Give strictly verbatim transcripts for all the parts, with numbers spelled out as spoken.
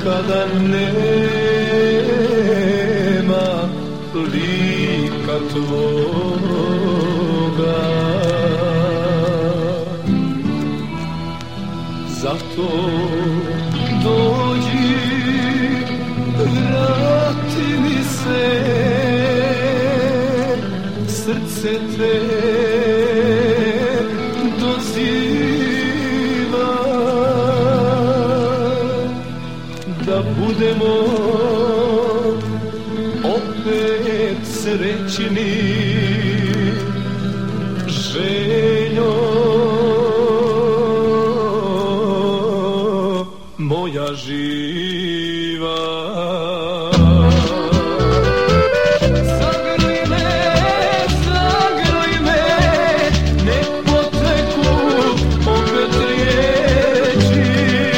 kada nema lika tvoga. Zato dođi, vrati mi se, srce te doziva, da budemo opet srećni, željo moja živa. Zagrli me, zagrli me, nek poteku opet riječi.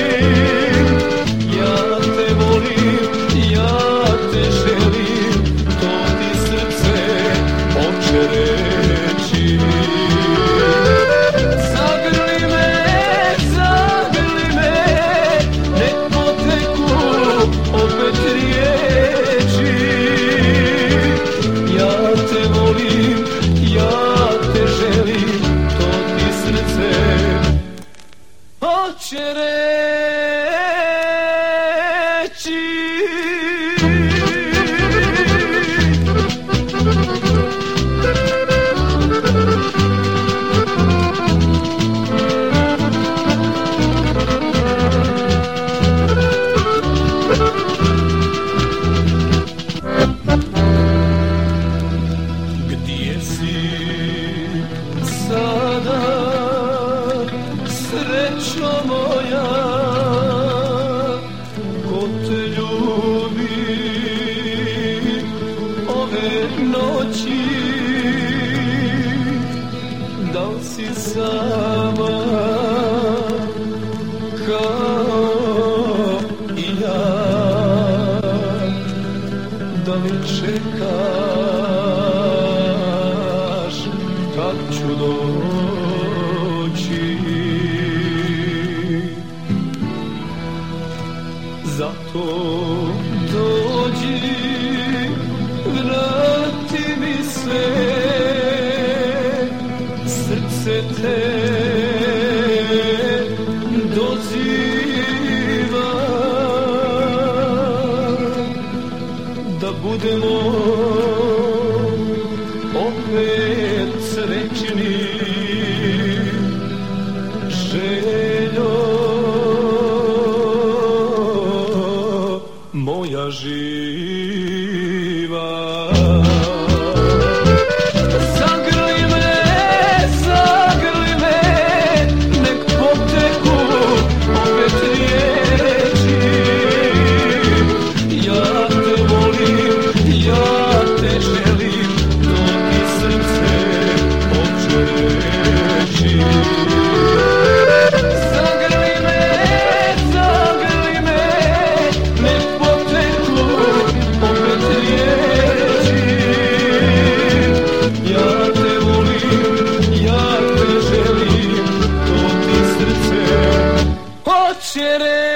Ja te volim, ja te želim, to ti srce hoće reći. Zagrli me, zagrli me, nek poteku opet riječi. Ja te volim, ja te želim, to ti srce hoće reći. Gdje si sada, srećo moja, ko te ljubi ove noći? Da li si sama kao i ja? Da li čekaš kad ću doći? Zato dođi, vrati mi se, srce te doziva, da budemo opet srećni, željo moja živa. Zagrli me, zagrli me, nek poteku opet riječi. Ja te volim, ja te želim, to ti srce hoće reći. Zagrli me, zagrli me, nek poteku opet riječi. Ja te volim, ja te želim, to ti srce hoće reći.